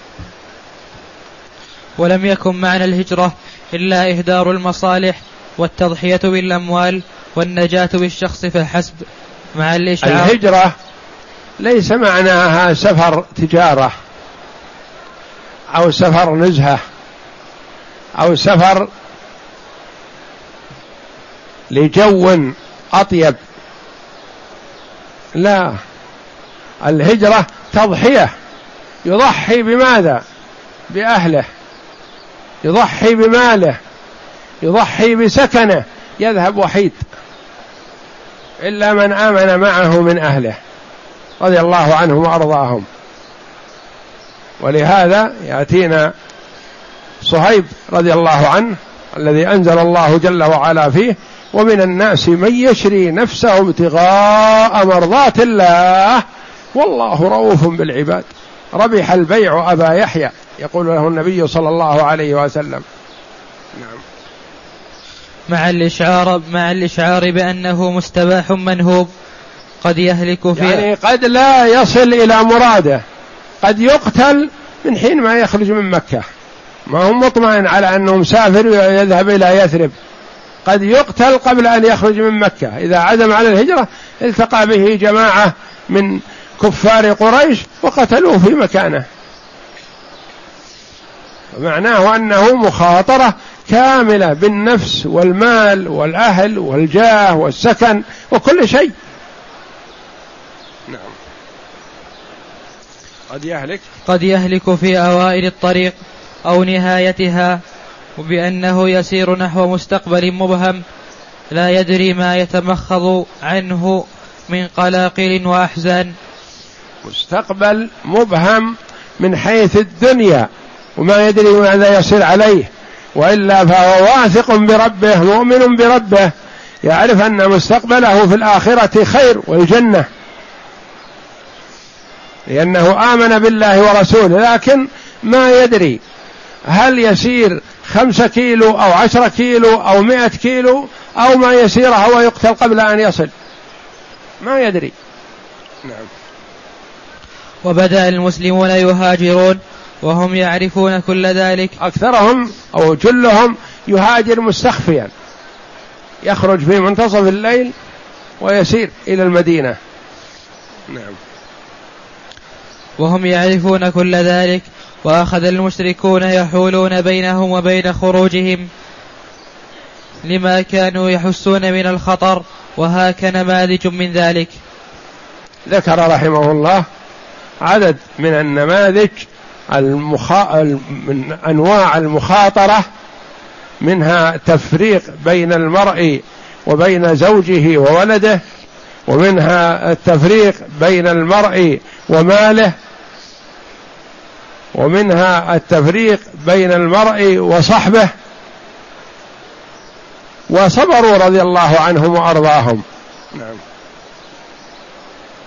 ولم يكن معنى الهجرة إلا إهدار المصالح والتضحية بالأموال والنجاة بالشخص فحسب مع الإشعار. الهجرة ليس معناها سفر تجارة أو سفر نزهة أو سفر لجو أطيب، لا، الهجرة تضحية، يضحي بماذا؟ بأهله، يضحي بماله، يضحي بسكنه، يذهب وحيد إلا من آمن معه من أهله رضي الله عنهم وأرضاهم. ولهذا يأتينا صهيب رضي الله عنه الذي أنزل الله جل وعلا فيه: ومن الناس من يشري نفسه ابتغاء مرضات الله والله رؤوف بالعباد. ربح البيع أبا يحيى، يقول له النبي صلى الله عليه وسلم. نعم. مع الإشعار بأنه مستباح منهوب قد يهلك فيه، يعني قد لا يصل إلى مراده، قد يقتل من حين ما يخرج من مكة، ما هو مطمئن على أنه مسافر ويذهب إلى يثرب، قد يقتل قبل أن يخرج من مكة. إذا عزم على الهجرة التقى به جماعة من كفار قريش وقتلوه في مكانه، معناه أنه مخاطرة كاملة بالنفس والمال والأهل والجاه والسكن وكل شيء. نعم. قد يهلك في أوائل الطريق أو نهايتها، وبأنه يسير نحو مستقبل مبهم لا يدري ما يتمخض عنه من قلاقل وأحزان. مستقبل مبهم من حيث الدنيا وما يدري ماذا يصير عليه، وإلا فهو واثق بربه مؤمن بربه، يعرف أن مستقبله في الآخرة خير والجنة، لأنه آمن بالله ورسوله، لكن ما يدري هل يسير 5 كيلو أو 10 كيلو أو 100 كيلو أو ما يسيره ويقتل قبل أن يصل، ما يدري. نعم. وبدأ المسلمون يهاجرون وهم يعرفون كل ذلك. أكثرهم أو جلهم يهاجر مستخفيا، يخرج في منتصف الليل ويسير إلى المدينة. نعم. وهم يعرفون كل ذلك، وأخذ المشركون يحولون بينهم وبين خروجهم لما كانوا يحسون من الخطر، وهاك نماذج من ذلك. ذكر رحمه الله عدد من النماذج من أنواع المخاطرة، منها تفريق بين المرء وبين زوجه وولده، ومنها التفريق بين المرء وماله، ومنها التفريق بين المرء وصحبه، وصبروا رضي الله عنهم وأرضاهم. نعم.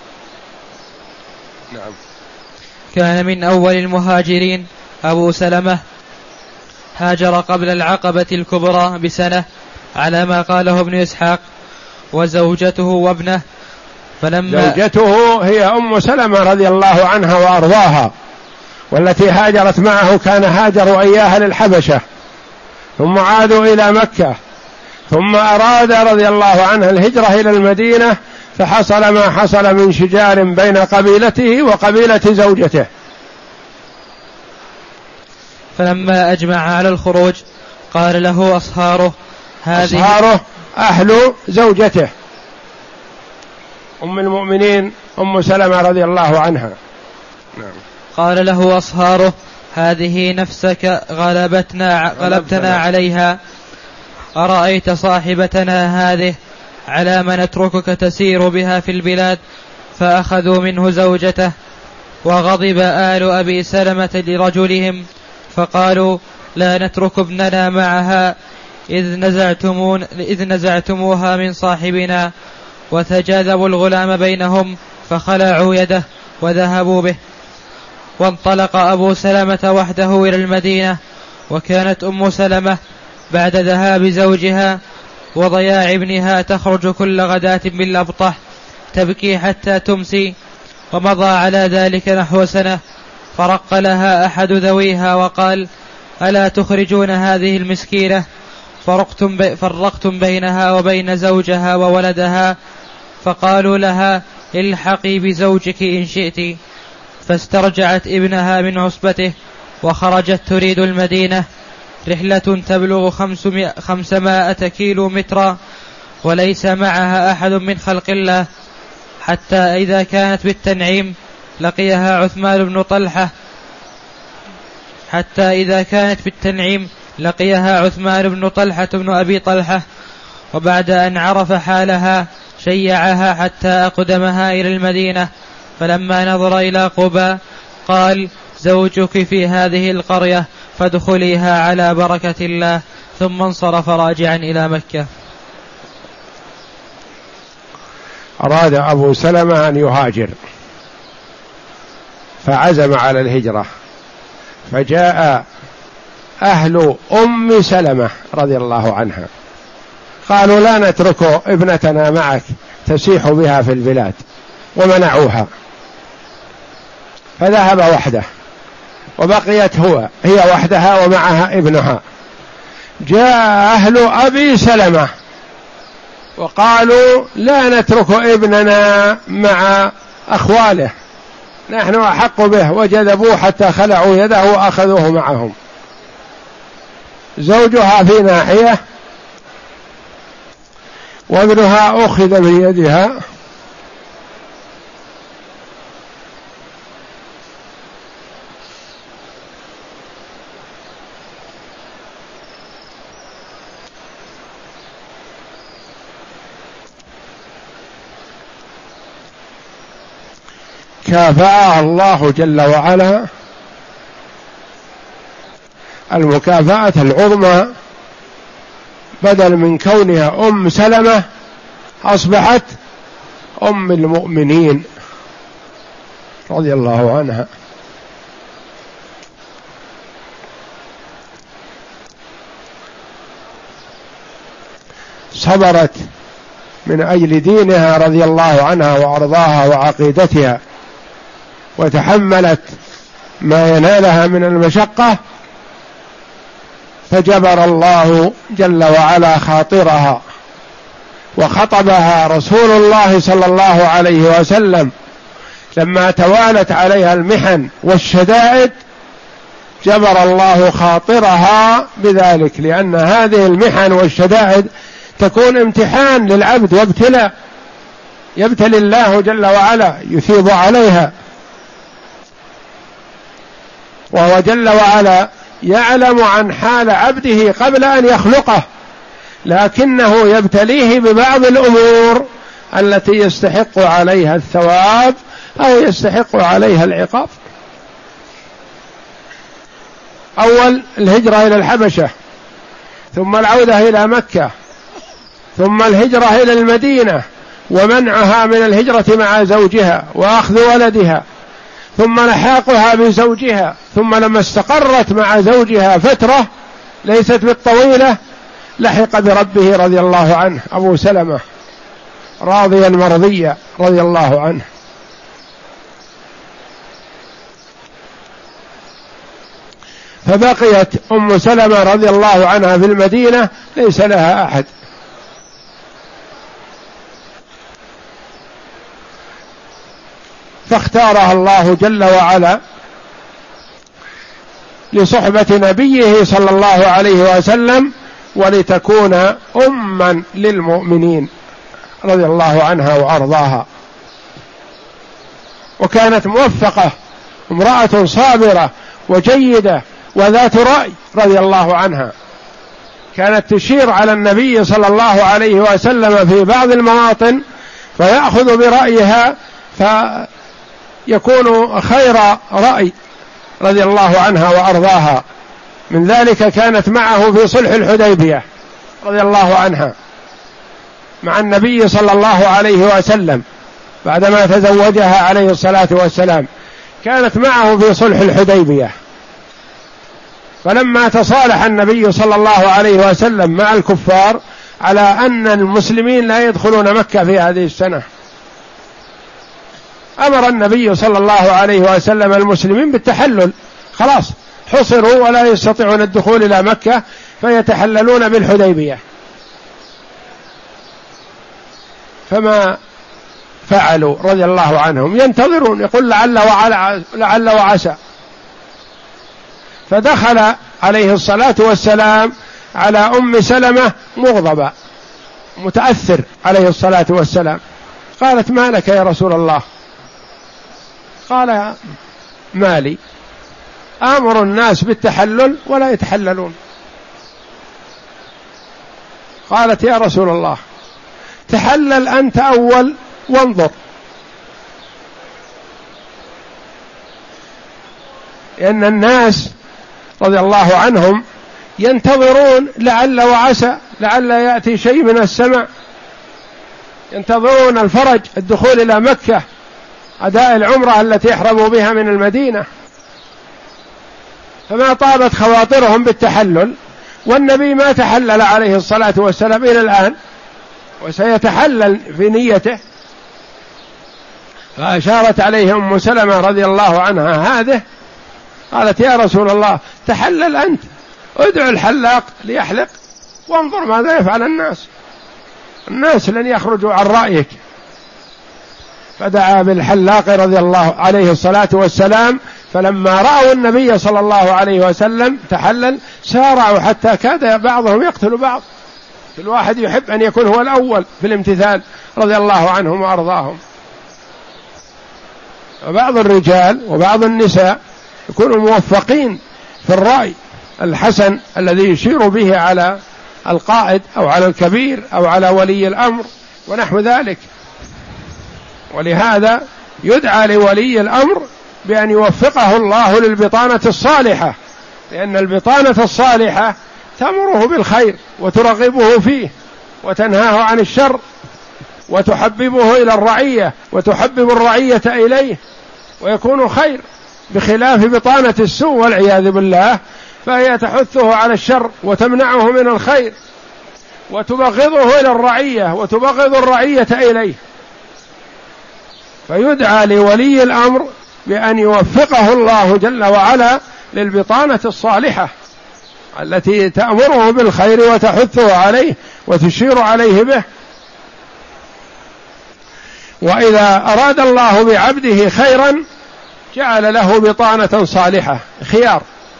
كان من أول المهاجرين أبو سلمة، هاجر قبل العقبة الكبرى بسنة على ما قاله ابن إسحاق، وزوجته وابنه. زوجته هي أم سلمة رضي الله عنها وأرضاها، والتي هاجرت معه، كان هاجروا إياها للحبشة ثم عادوا إلى مكة، ثم أراد رضي الله عنه الهجرة إلى المدينة، فحصل ما حصل من شجار بين قبيلته وقبيلة زوجته. فلما أجمع على الخروج قال له أصهاره أهل زوجته أم المؤمنين أم سلمة رضي الله عنها. قال له أصهاره: هذه نفسك غلبتنا عليها، أرأيت صاحبتنا هذه على ما نتركك تسير بها في البلاد؟ فأخذوا منه زوجته. وغضب آل أبي سلمة لرجلهم فقالوا: لا نترك ابننا معها إذ نزعتموها من صاحبنا. وتجاذبوا الغلام بينهم فخلعوا يده وذهبوا به. وانطلق أبو سلمة وحده إلى المدينة، وكانت أم سلمة بعد ذهاب زوجها وضياع ابنها تخرج كل غداة بالأبطح تبكي حتى تمسي. ومضى على ذلك نحو سنة، فرق لها أحد ذويها وقال: ألا تخرجون هذه المسكينة؟ فرقتم بينها وبين زوجها وولدها. فقالوا لها: الحقي بزوجك إن شئت. فاسترجعت ابنها من عصبته وخرجت تريد المدينة، رحلة تبلغ 500 كيلو مترا، وليس معها أحد من خلق الله، حتى إذا كانت بالتنعيم لقيها عثمان بن طلحة بن أبي طلحة. وبعد أن عرف حالها شيعها حتى أقدمها إلى المدينة. فلما نظر إلى قباء قال: زوجك في هذه القرية فادخليها على بركة الله. ثم انصرف راجعا إلى مكة. أراد أبو سلمة أن يهاجر فعزم على الهجرة، فجاء أهل أم سلمة رضي الله عنها قالوا: لا نترك ابنتنا معك تسيح بها في البلاد، ومنعوها، فذهب وحده وبقيت هي وحدها ومعها ابنها. جاء أهل أبي سلمة وقالوا: لا نترك ابننا مع أخواله، نحن أحق به، وجذبوه حتى خلعوا يده وأخذوه معهم. زوجها في ناحية وابنها أخذ بيدها كافأها الله جل وعلا المكافأة العظمى، بدل من كونها أم سلمة أصبحت أم المؤمنين رضي الله عنها. صبرت من أجل دينها رضي الله عنها وأرضاها وعقيدتها، وتحملت ما ينالها من المشقة، فجبر الله جل وعلا خاطرها، وخطبها رسول الله صلى الله عليه وسلم لما توالت عليها المحن والشدائد، جبر الله خاطرها بذلك، لأن هذه المحن والشدائد تكون امتحان للعبد وابتلاء، يبتلي الله جل وعلا يثيب عليها، وهو جل وعلا يعلم عن حال عبده قبل أن يخلقه، لكنه يبتليه ببعض الأمور التي يستحق عليها الثواب أو يستحق عليها العقاب. أول الهجرة إلى الحبشة، ثم العودة إلى مكة، ثم الهجرة إلى المدينة ومنعها من الهجرة مع زوجها وأخذ ولدها، ثم لحاقها بزوجها، ثم لما استقرت مع زوجها فترة ليست بالطويلة لحق بربه رضي الله عنه أبو سلمة راضيا مرضيا رضي الله عنه. فبقيت أم سلمة رضي الله عنها في المدينة ليس لها أحد، فاختارها الله جل وعلا لصحبة نبيه صلى الله عليه وسلم ولتكون أما للمؤمنين رضي الله عنها وأرضاها. وكانت موفقة، امرأة صابرة وجيدة وذات رأي رضي الله عنها، كانت تشير على النبي صلى الله عليه وسلم في بعض المواطن فيأخذ برأيها فيكون خير رأي رضي الله عنها وأرضاها. من ذلك كانت معه في صلح الحديبية رضي الله عنها مع النبي صلى الله عليه وسلم بعدما تزوجها عليه الصلاة والسلام، كانت معه في صلح الحديبية. فلما تصالح النبي صلى الله عليه وسلم مع الكفار على أن المسلمين لا يدخلون مكة في هذه السنة، أمر النبي صلى الله عليه وسلم المسلمين بالتحلل، خلاص حصروا ولا يستطيعون الدخول إلى مكة فيتحللون بالحديبية. فما فعلوا رضي الله عنهم، ينتظرون، يقول لعل وعسى. فدخل عليه الصلاة والسلام على أم سلمة مغضبا متأثر عليه الصلاة والسلام. قالت: ما لك يا رسول الله؟ قال: مالي، آمر الناس بالتحلل ولا يتحللون. قالت: يا رسول الله تحلل أنت أول وانظر، لأن الناس رضي الله عنهم ينتظرون لعل وعسى، لعل يأتي شيء من السماء، ينتظرون الفرج، الدخول إلى مكة، أداء العمرة التي يحرموا بها من المدينة. فما طابت خواطرهم بالتحلل، والنبي ما تحلل عليه الصلاة والسلام إلى الآن، وسيتحلل في نيته. فأشارت عليه أم سلمة رضي الله عنها هذه، قالت: يا رسول الله تحلل أنت، ادعو الحلاق ليحلق وانظر ماذا يفعل الناس لن يخرجوا عن رأيك. فدعا بالحلاق رضي الله عليه الصلاة والسلام، فلما رأوا النبي صلى الله عليه وسلم تحلل سارعوا حتى كاد بعضهم يقتل بعض، كل واحد يحب أن يكون هو الأول في الامتثال رضي الله عنهم وأرضاهم. وبعض الرجال وبعض النساء يكونوا موفقين في الرأي الحسن الذي يشير به على القائد أو على الكبير أو على ولي الأمر ونحو ذلك. ولهذا يدعى لولي الأمر بأن يوفقه الله للبطانة الصالحة، لأن البطانة الصالحة تأمره بالخير وترغبه فيه وتنهاه عن الشر وتحببه إلى الرعية وتحبب الرعية إليه ويكون خير، بخلاف بطانة السوء والعياذ بالله، فهي تحثه على الشر وتمنعه من الخير وتبغضه إلى الرعية وتبغض الرعية إليه. فيدعى لولي الأمر بأن يوفقه الله جل وعلا للبطانة الصالحة التي تأمره بالخير وتحثه عليه وتشير عليه به. وإذا أراد الله بعبده خيرا جعل له بطانة صالحة، خيار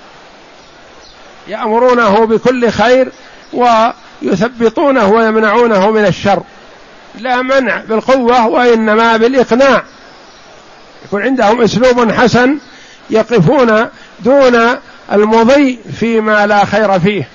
يأمرونه بكل خير ويثبطونه ويمنعونه من الشر، لا منع بالقوة وإنما بالإقناع، يكون عندهم أسلوب حسن يقفون دون المضي فيما لا خير فيه.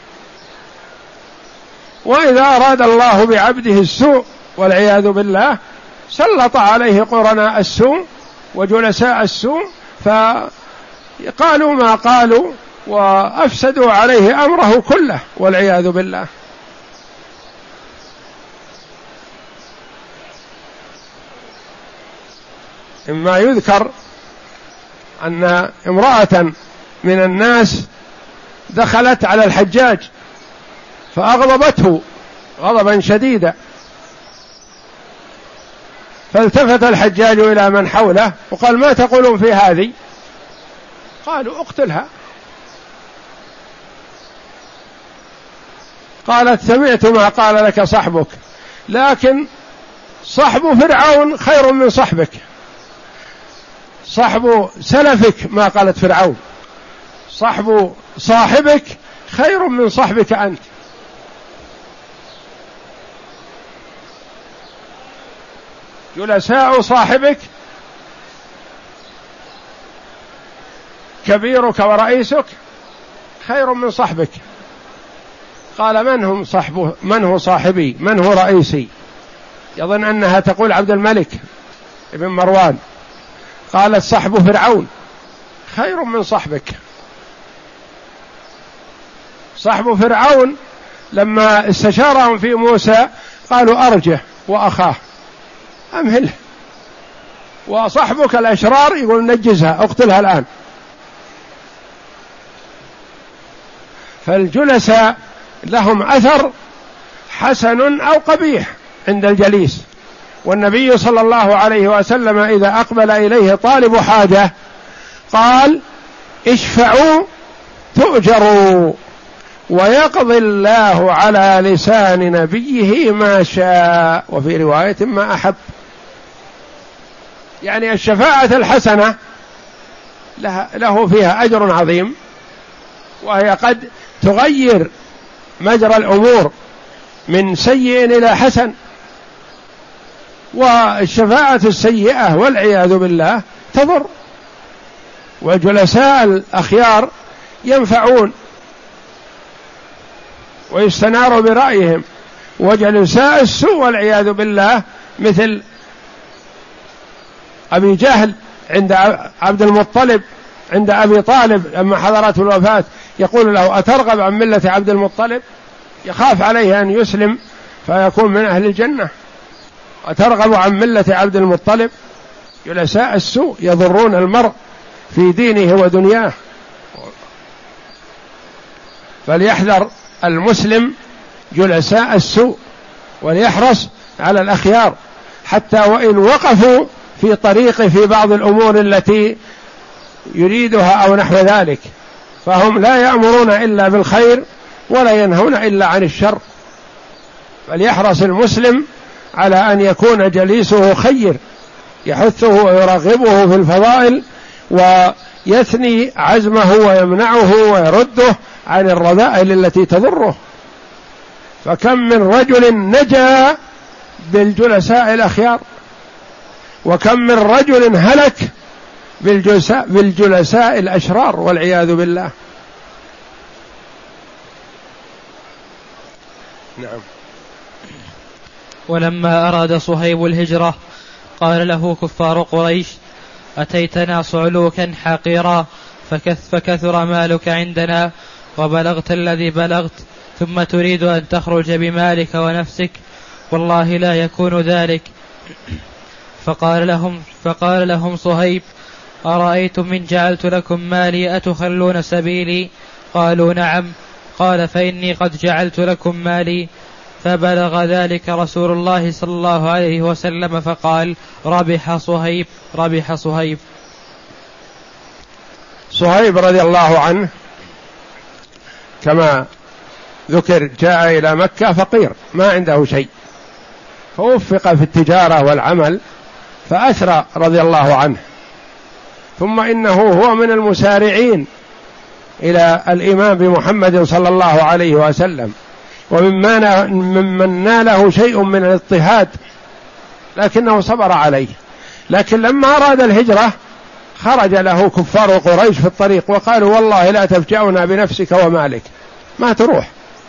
وإذا أراد الله بعبده السوء والعياذ بالله سلط عليه قرناء السوء وجلساء السوء فقالوا ما قالوا وأفسدوا عليه أمره كله والعياذ بالله. مما يذكر أن امرأة من الناس دخلت على الحجاج فأغضبته غضبا شديدا، فالتفت الحجاج إلى من حوله وقال: ما تقولون في هذه؟ قالوا: اقتلها. قالت: سمعت ما قال لك صحبك، لكن صحب فرعون خير من صحبك، صحب سلفك ما قالت فرعون، صحب صاحبك خير من صحبك أنت. جلساء صاحبك كبيرك ورئيسك خير من صحبك. قال: من هو صاحبي؟ من هو رئيسي؟ يظن أنها تقول عبد الملك ابن مروان. قالت: صحب فرعون خير من صحبك. صحب فرعون لما استشارهم في موسى قالوا: أرجه وأخاه أمهله، وصحبك الأشرار يقول: نجزها اقتلها الآن. فالجلساء لهم أثر حسن أو قبيح عند الجليس. والنبي صلى الله عليه وسلم إذا أقبل إليه طالب حاجة قال: اشفعوا تؤجروا ويقضي الله على لسان نبيه ما شاء، وفي رواية ما أحب. يعني الشفاعة الحسنة له فيها أجر عظيم، وهي قد تغير مجرى الأمور من سيء إلى حسن. والشفاعة السيئة والعياذ بالله تضر، وجلساء الأخيار ينفعون ويستنار برأيهم، وجلساء السوء والعياذ بالله مثل أبي جهل عند عبد المطلب عند أبي طالب لما حضرته الوفاة، يقول له: أترغب عن ملة عبد المطلب؟ يخاف عليه أن يسلم فيكون من أهل الجنة. أترغب عن ملة عبد المطلب؟ جلساء السوء يضرون المرء في دينه ودنياه. فليحذر المسلم جلساء السوء وليحرص على الأخيار، حتى وإن وقفوا في طريق في بعض الأمور التي يريدها أو نحو ذلك، فهم لا يأمرون إلا بالخير ولا ينهون إلا عن الشر. فليحرص المسلم على أن يكون جليسه خير، يحثه ويرغبه في الفضائل ويثني عزمه ويمنعه ويرده عن الرذائل التي تضره. فكم من رجل نجا بالجلساء الأخيار، وكم من رجل هلك بالجلساء الأشرار والعياذ بالله. نعم. ولما أراد صهيب الهجرة قال له كفار قريش: أتيتنا صعلوكا حقيرا فكثر مالك عندنا وبلغت الذي بلغت، ثم تريد أن تخرج بمالك ونفسك، والله لا يكون ذلك. فقال لهم صهيب: أرأيتم من جعلت لكم مالي أتخلون سبيلي؟ قالوا: نعم. قال: فإني قد جعلت لكم مالي. فبلغ ذلك رسول الله صلى الله عليه وسلم فقال: ربح صهيب، ربح صهيب. صهيب رضي الله عنه كما ذكر جاء إلى مكة فقير ما عنده شيء، فوفق في التجارة والعمل فأثرى رضي الله عنه، ثم إنه هو من المسارعين إلى الإيمان بمحمد صلى الله عليه وسلم، وممن ناله شيء من الاضطهاد لكنه صبر عليه. لكن لما أراد الهجرة خرج له كفار قريش في الطريق وقالوا: والله لا تفجأنا بنفسك ومالك، ما تروح،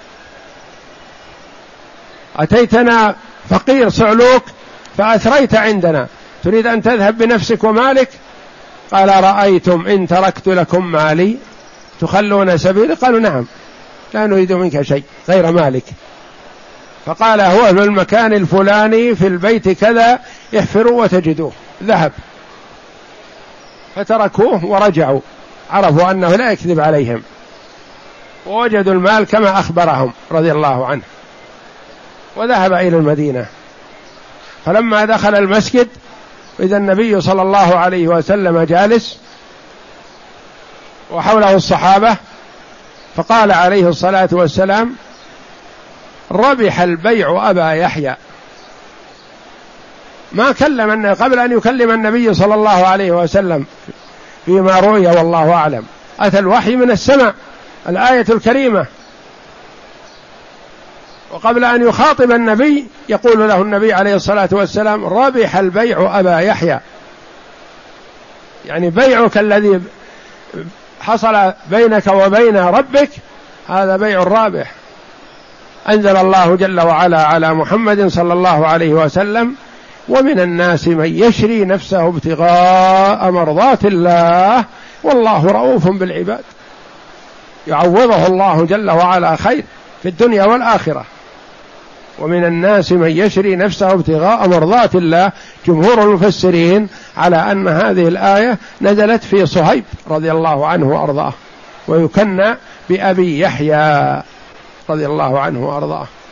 أتيتنا فقير صعلوك فأثريت عندنا، تريد أن تذهب بنفسك ومالك؟ قال: رأيتم إن تركت لكم مالي تخلون سبيلي؟ قالوا: نعم، لا نريد منك شيء غير مالك. فقال: هو في المكان الفلاني في البيت كذا، احفروا وتجدوه. ذهب فتركوه ورجعوا، عرفوا أنه لا يكذب عليهم، ووجدوا المال كما أخبرهم رضي الله عنه، وذهب إلى المدينة. فلما دخل المسجد إذا النبي صلى الله عليه وسلم جالس وحوله الصحابة، فقال عليه الصلاة والسلام: ربح البيع أبا يحيى. ما كلم قبل أن يكلم النبي صلى الله عليه وسلم فيما رؤي والله أعلم، أتى الوحي من السماء الآية الكريمة، وقبل أن يخاطب النبي يقول له النبي عليه الصلاة والسلام: ربح البيع أبا يحيى، يعني بيعك الذي حصل بينك وبين ربك هذا بيع رابح. أنزل الله جل وعلا على محمد صلى الله عليه وسلم: ومن الناس من يشري نفسه ابتغاء مرضات الله والله رؤوف بالعباد. يعوضه الله جل وعلا خير في الدنيا والآخرة. ومن الناس من يشري نفسه ابتغاء مرضات الله. جمهور المفسرين على أن هذه الآية نزلت في صهيب رضي الله عنه وأرضاه، ويكنى بأبي يحيى رضي الله عنه وأرضاه.